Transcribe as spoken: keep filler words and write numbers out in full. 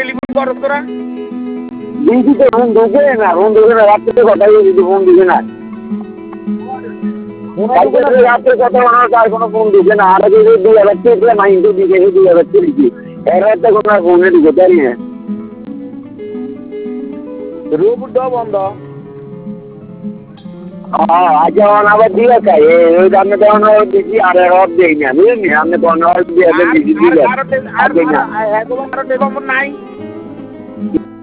telephone করস তোরা দিদি তো ফোন ঢুকে না ফোন ঢুকে না রাত্রে কথা দিদি ফোন ঢুকে না রাত্রে কথা বলার তার কোনো ফোন ঢুকে না আর যদি দুই হাজার টাকা মাইন্ডে দিকে দুই হাজার টাকা দিচ্ছি এর একটা কোনো ফোনে ঢুকে পারি না রোবটটাও বন্ধ হ্যাঁ আচ্ছা আবার দিয়ে খাই ওই দামে তখন দিচ্ছি আর অফ দেই না বুঝলি আপনি তখন অফ দিয়ে দিচ্ছি আর আর আর নাই